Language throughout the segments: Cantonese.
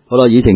好啦，議程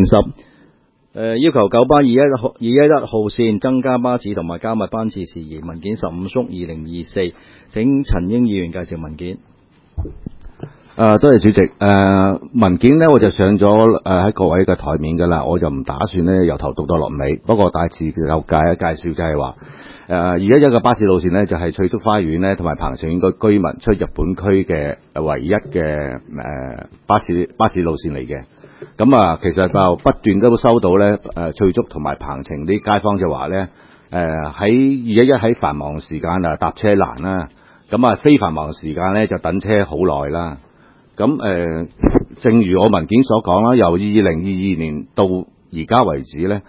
10，要求九巴211號線增加巴士同埋加密班次事宜，文件15/2024，請陳英議員介紹文件。 多謝主席。文件呢我就上咗喺各位嘅台面㗎啦，我就唔打算呢由頭讀到落尾，不過大致有介紹就係話211嘅巴士路線呢，就係翠竹花園呢同埋鵬城應該居民出入本區嘅唯一嘅巴士路線嚟嘅。咁其實就不斷都收到咧翠竹同埋鵬城啲街坊就話咧喺211喺繁忙時間搭車難啦，咁非繁忙時間咧就等車好耐啦。咁正如我文件所講啦，由2022年到而家為止咧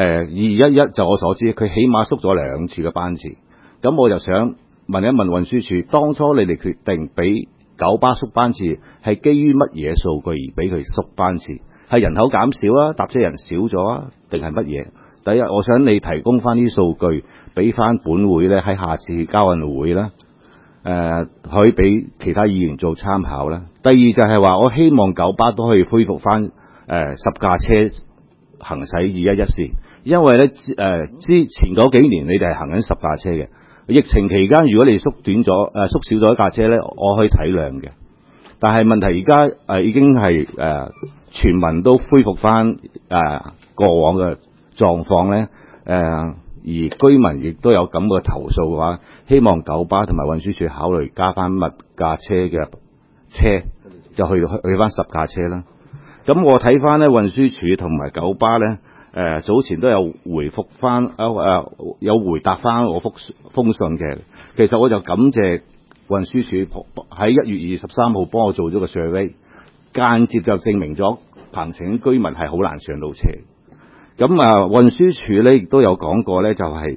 211就我所知佢起碼縮咗2次嘅班次。咁我就想問一問運輸署，當初你哋決定俾九巴縮班次係基於乜嘢數據而俾佢縮班次？係人口減少啊，搭車人少咗啊，定係乜嘢？第一，我想你提供翻啲數據俾翻本會咧，喺下次交運會啦，可以俾其他議員做參考啦。第二就係話，我希望九巴都可以恢復翻10架車行駛211線，因為咧之前嗰幾年你哋係行緊10架車嘅。疫情期間，如果你縮少咗一架車咧，我可以體諒嘅。但係問題而家已經係全民都恢復翻過往嘅狀況咧，而居民亦都有咁嘅投訴嘅話，希望九巴同埋運輸署考慮加翻密架車嘅車，就去翻10架車啦。咁我睇翻咧運輸署同埋九巴咧。早前都有回覆翻有回答翻我封信嘅。其實我就感謝運輸署喺1月23號幫我做咗個 survey， 間接就證明咗鵬城居民係好難上到車。咁運輸署咧亦都有講過咧，就係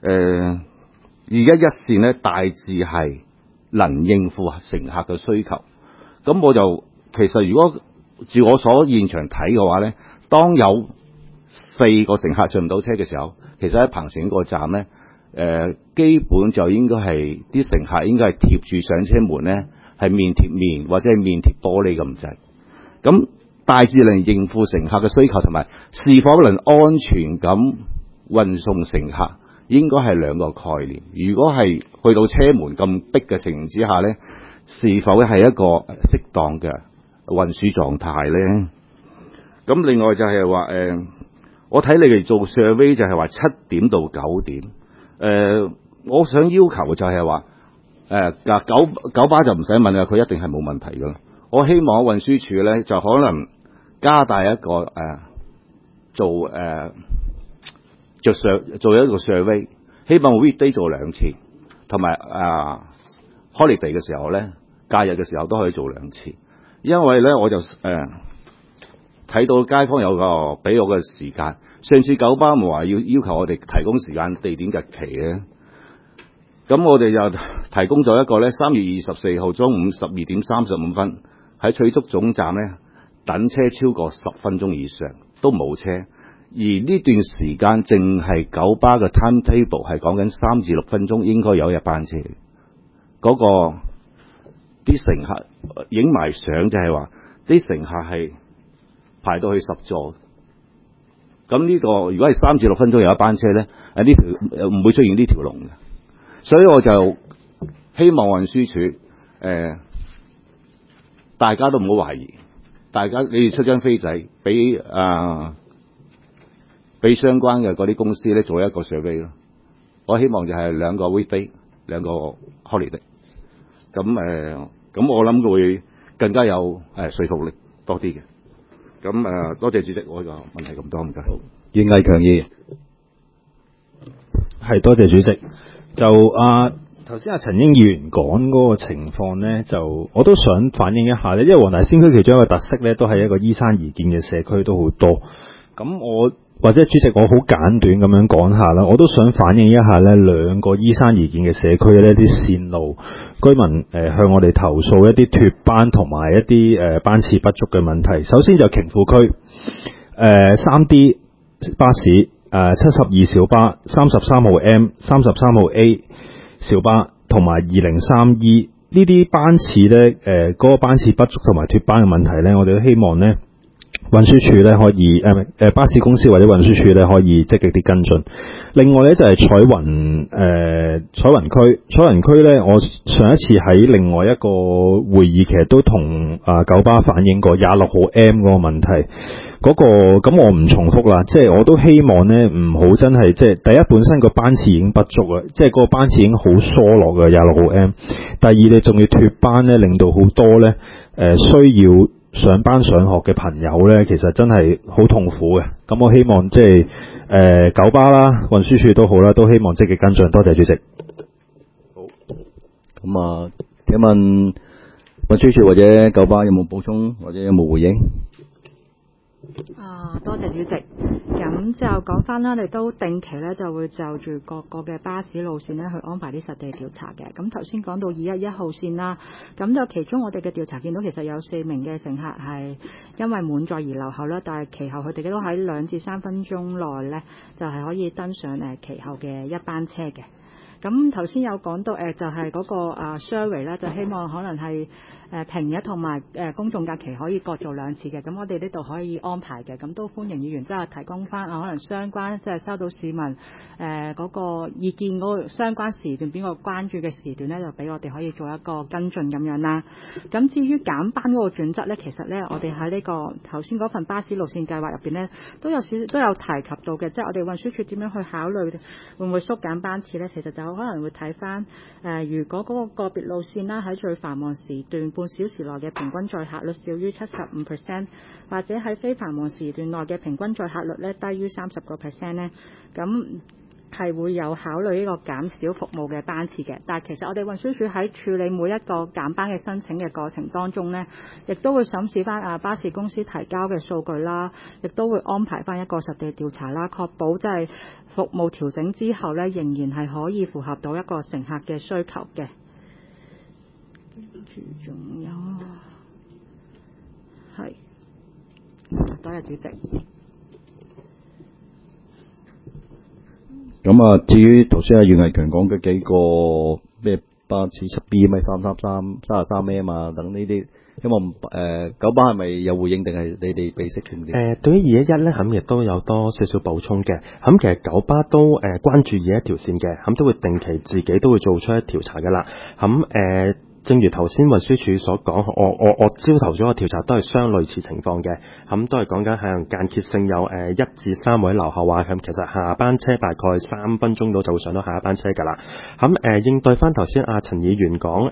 211線咧大致係能應付乘客嘅需求。咁我就其實如果照我所現場睇嘅話咧，當有4個乘客上唔到車嘅時候，其實喺鵬城個站咧，基本就應該係啲乘客應該係貼住上車門咧，係面貼面或者係面貼玻璃咁滯。咁大致能應付乘客嘅需求，同埋是否能安全咁運送乘客，應該係兩個概念。如果係去到車門咁逼嘅情形之下咧，是否係一個適當嘅運輸狀態咧？咁另外就係話我睇你哋做 survey 就係話7點到9點，我想要求就係話九巴就唔使問啦，佢一定係冇問題噶啦。我希望運輸署咧就可能加大一個做一個 survey， 希望 weekday 做2次，同埋holiday 嘅時候咧，假日嘅時候都可以做2次，因為咧我就睇到街坊有個俾我嘅時間，上次九巴唔話要求我哋提供時間、地點、日期嘅，咁我哋就提供咗一個咧3月24號中午12點35分喺翠竹總站咧等車超過10分鐘以上都冇車，而呢段時間淨係九巴嘅 timetable 係講緊3至6分鐘應該有一班車，嗰個啲乘客影埋相就係話啲乘客係排到去10座，咁呢個如果係3至6分鐘有一班車咧，呢條唔會出現呢條龍嘅，所以我就希望運輸署大家都唔好懷疑，大家你哋出張飛仔俾相關嘅嗰啲公司咧做一個 survey 咯。我希望就係2個 weekday 2個 holiday， 咁我諗會更加有說服力多啲嘅。咁多謝主席，我個問題咁多，唔該。 袁毅強議員， 係多謝主席。就頭先陳英議員講嗰個情況咧，就我都想反映一下咧，因為黃大仙區其中一個特色咧，都係一個依山而建嘅社區都好多。咁我或者主席，我好簡短咁樣講下啦，我都想反映一下咧2個依山而建嘅社區呢啲線路居民向我哋投訴一啲脫班同埋一啲班次不足嘅問題。首先就瓊富區3D 巴士72小巴33號 M 33號 A 小巴同埋203E 呢啲班次咧嗰個班次不足同埋脫班嘅問題咧，我哋都希望咧運輸署咧可以巴士公司或者運輸署咧可以積極啲跟進。另外咧就係彩雲區咧，我上一次喺另外一個會議其實都同九巴反映過26號 M 嗰個問題。咁我唔重複啦，即係我都希望咧唔好真係即係第一本身個班次已經不足啦，即係個班次已經好疏落嘅26號 M。第二你仲要脫班咧，令到好多咧需要上班上學嘅朋友咧，其實真係好痛苦嘅。咁我希望即係九巴啦、運輸署都好啦，都希望積極跟進。多謝主席。 好，咁請問運輸署或者九巴有冇補充或者有冇回應？ 多謝主席。咁就講翻啦，你都定期咧就會就住各個嘅巴士路線咧去安排啲實地調查嘅。咁頭先講到211號線啦，咁就其中我哋嘅調查見到其實有4名嘅乘客係因為滿載而留後啦，但係其後佢哋都喺2至3分鐘內咧就係可以登上其後嘅一班車嘅。咁頭先有講到就係嗰個survey 咧，就希望可能係平日同埋公眾假期可以各做2次嘅。咁我哋呢度可以安排嘅，咁都歡迎議員即係提供翻可能相關即係收到市民嗰個意見嗰個相關時段邊個關注嘅時段咧，就俾我哋可以做一個跟進咁樣啦。咁至於減班嗰個準則咧，其實咧我哋喺呢個頭先嗰份巴士路線計劃入邊咧都有提及到嘅，即係我哋運輸署點樣去考慮會唔會縮減班次咧？其實就可能會睇翻如果嗰個別路線啦喺最繁忙時段半小時內嘅平均載客率少於75%，或者喺非繁忙時段內嘅平均載客率咧低於30%咧，咁係會有考慮呢個減少服務嘅班次嘅。但係其實我哋運輸署喺處理每一個減班嘅申請嘅過程當中咧，亦都會審視翻巴士公司提交嘅數據啦，亦都會安排翻一個實地調查啦，確保即係服務調整之後咧，仍然係可以符合到一個乘客嘅需求嘅。跟住仲有係，多謝主席。 咁至於頭先袁毅強講嘅幾個咩巴士7B 咩333、33咩等呢啲，希望九巴係咪有回應定係你哋備悉添啲？ 對於211咧，咁亦都有多少少補充嘅。咁其實九巴都關注211條線嘅，咁都會定期自己都會做出一調查噶啦。咁正如頭先運輸署所講，我朝頭早嘅調查都係相類似情況嘅，咁都係講緊係間歇性有1至3位留後啊，咁其實下班車大概3分鐘到就會上到下一班車㗎啦。咁應對翻頭先陳議員講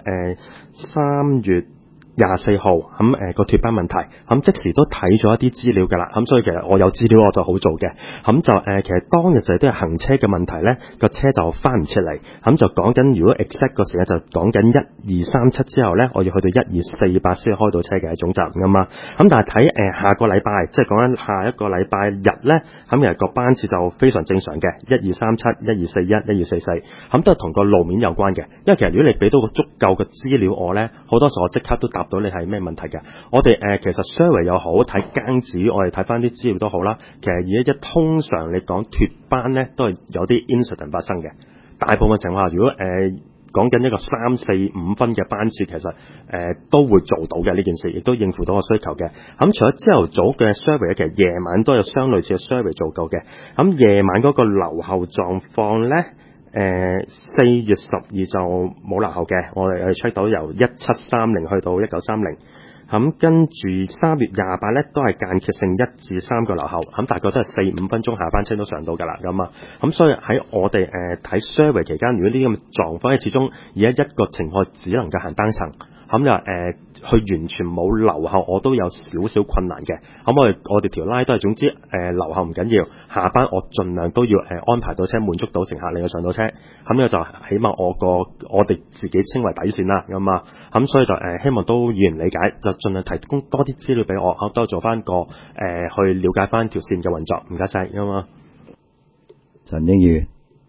3月24號咁個脫班問題，咁即時都睇咗一啲資料㗎啦，咁所以其實我有資料我就好做嘅，咁就其實當日就都係行車嘅問題咧，個車就翻唔出嚟，咁就講緊如果 exact 個時間就講緊1237之後咧，我要去到1248先開到車嘅總站㗎嘛，咁但係睇下個禮拜，即係講緊下一個禮拜日咧，咁其實個班次就非常正常嘅，1237、1241、1244，咁都係同個路面有關嘅，因為其實如果你俾到個足夠嘅資料我咧，好多時候我即刻都答到你係咩問題嘅。我哋其實 survey 又好，睇更指，我哋睇翻啲資料都好啦。其實211通常你講脫班咧，都係有啲 incident 發生嘅。大部分情況下，如果講緊一個3、4、5分嘅班次，其實都會做到嘅呢件事，亦都應付到個需求嘅。咁除咗朝頭早嘅 survey，其實夜晚都有相類似嘅 survey 做夠嘅。咁夜晚嗰個留後狀況咧。4月12就冇留後嘅，我哋check到由1730去到1930，咁跟住3月28咧都係間歇性1至3個留後，咁大概都係4、5分鐘下班車都上到㗎啦，咁所以喺我哋睇 survey 期間，如果呢啲咁嘅狀況，因為始終而家一個情況只能夠行單層。咁就佢完全冇留後，我都有少少困難嘅。咁我哋條拉都係總之留後唔緊要，下班我盡量都要安排到車，滿足到乘客令佢上到車。咁呢個就起碼我哋自己稱為底線啦，咁所以就希望都議員理解，就盡量提供多啲資料俾我，都做翻個去了解翻條線嘅運作。唔該晒， 陳英議員。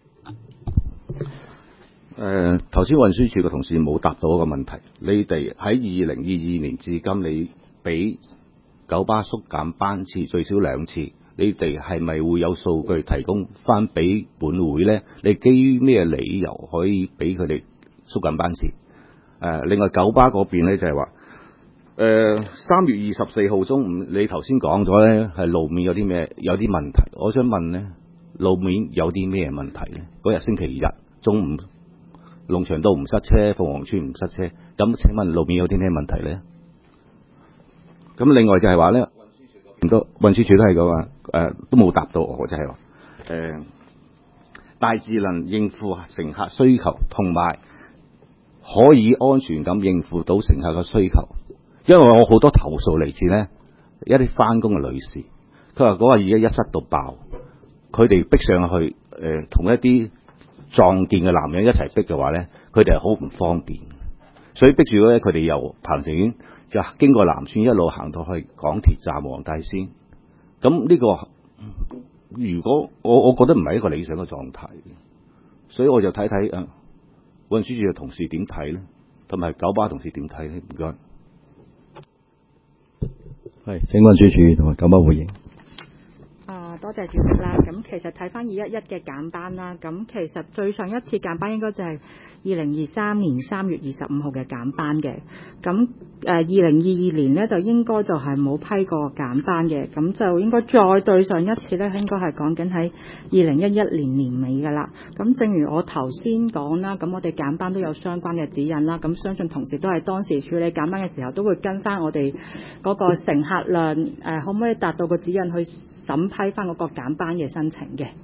頭先運輸署嘅同事冇答到一個問題，你哋喺2022年至今，你俾九巴縮減班次最少2次，你哋係咪會有數據提供翻俾本會呢？你基於咩理由可以俾佢哋縮減班次？另外九巴嗰邊呢就係話， 3月24號中午，你頭先講咗咧係路面有啲問題，我想問咧路面有啲咩問題咧？嗰日星期日中午，龍翔道唔塞車，鳳凰村唔塞車，咁請問路面有啲咩問題咧？咁另外就係話咧，運輸署都係咁話，都冇答到我，就係話大致能應付乘客需求，同埋可以安全咁應付到乘客嘅需求。因為我好多投訴嚟自呢一啲返工嘅女士，佢話嗰個211塞到爆，佢哋逼上去同一啲壯健嘅男人一齊逼嘅話呢，佢哋係好唔方便，所以逼住咧佢哋由鵬城苑就經過南村一路行到去港鐵站黃大仙。咁呢個如果我覺得唔係一個理想嘅狀態，所以我就睇睇運輸署嘅同事點睇呢，同埋九巴同事點睇呢？唔該。 係，請運輸署同埋九巴回應。 多謝主席啦。咁其實睇翻211嘅減班啦，咁其實最上一次減班應該就係2023年3月25號嘅減班嘅。咁2022年呢，就應該就係冇批過減班嘅，咁就應該再對上一次呢，應該係講緊喺2011年年尾㗎啦。咁正如我頭先講啦，咁我哋減班都有相關嘅指引啦，咁相信同事都係當時處理減班嘅時候都會跟翻我哋嗰個乘客量可唔可以達到個指引去審批翻嗰個減班嘅申請嘅。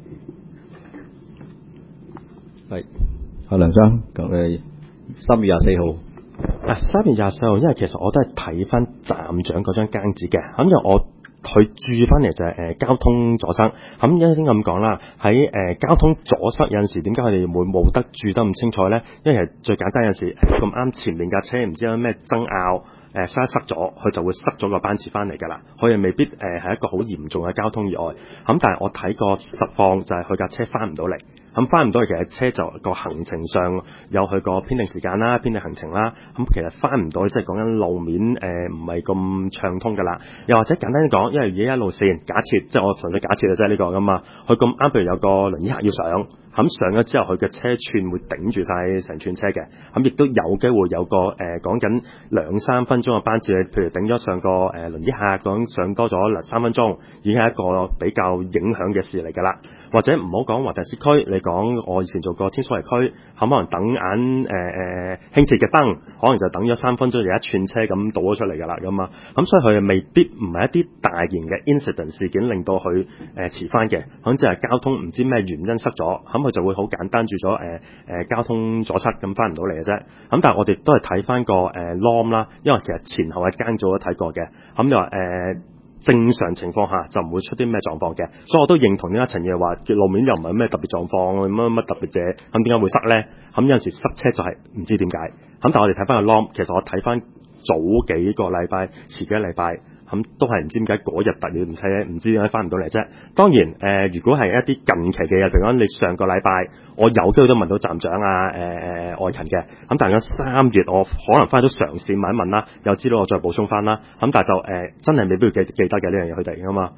係，阿梁生，咁3月24號。 3月24號，因為其實我都係睇翻站長嗰張更紙嘅，咁因為我佢注翻嚟就係交通阻塞，咁一先咁講啦，喺交通阻塞有陣時點解佢哋會冇得注得咁清楚咧？因為其實最簡單有陣時咁啱前面架車唔知有咩爭拗。塞咗，佢就會塞咗個班次翻嚟㗎啦。佢又未必係一個好嚴重嘅交通意外。咁但係我睇個實況就係佢架車翻唔到嚟。咁翻唔到嚟，其實車就個行程上有佢個編定時間啦、編定行程啦。咁其實翻唔到，即係講緊路面唔係咁暢通㗎啦。又或者簡單啲講，因為而家一路線假設，即係我純粹假設嘅啫呢個㗎嘛。佢咁啱，譬如有個輪椅客要上。咁上咗之後，佢嘅車串會頂住晒成串車嘅，咁亦都有機會有個講緊2-3分鐘嘅班次，譬如頂咗上個輪椅客講上多咗3分鐘，已經係一個比較影響嘅事嚟㗎啦。或者唔好講華大市區，你講我以前做過天水圍區，可能等緊輕鐵嘅燈，可能就等咗3分鐘，就一串車咁倒咗出嚟㗎啦咁啊。咁所以佢未必唔係一啲大型嘅 incident 事件令到佢遲翻嘅，可能即係交通唔知咩原因塞咗，咁佢就會好簡單住咗交通阻塞咁翻唔到嚟嘅啫。咁但係我哋都係睇翻個norm 啦，因為其實前後嘅更組都睇過嘅，咁就話正常情況下就唔會出啲咩狀況嘅，所以我都認同呢一陳嘢話，路面又唔係咩特別狀況，乜特別啫，咁點解會塞咧？咁有陣時塞車就係唔知點解。咁但係我哋睇翻個 norm， 其實我睇翻早幾個禮拜、遲幾個禮拜，咁都係唔知點解嗰日突然唔車，唔知點解翻唔到嚟啫。當然如果係一啲近期嘅嘢，譬如講你上個禮拜，我有機會都問到站長外勤嘅，咁但係3月我可能翻都嘗試問一問啦，又知道我再補充翻啦。咁但係就真係未必要記得嘅呢樣嘢佢哋㗎嘛。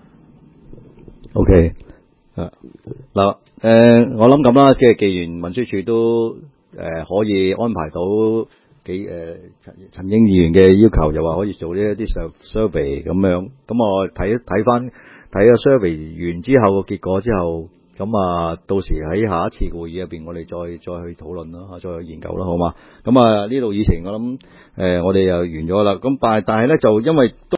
OK，嗱我諗咁啦，即係既然運輸署都可以安排到陳英議員嘅要求，又話可以做呢一啲survey 咁樣，咁我睇個 survey 完之後個結果之後，咁到時喺下一次會議入邊，我哋再去討論啦，再去研究啦，好嘛？咁呢度以前我諗我哋又完咗啦，咁但係咧就因為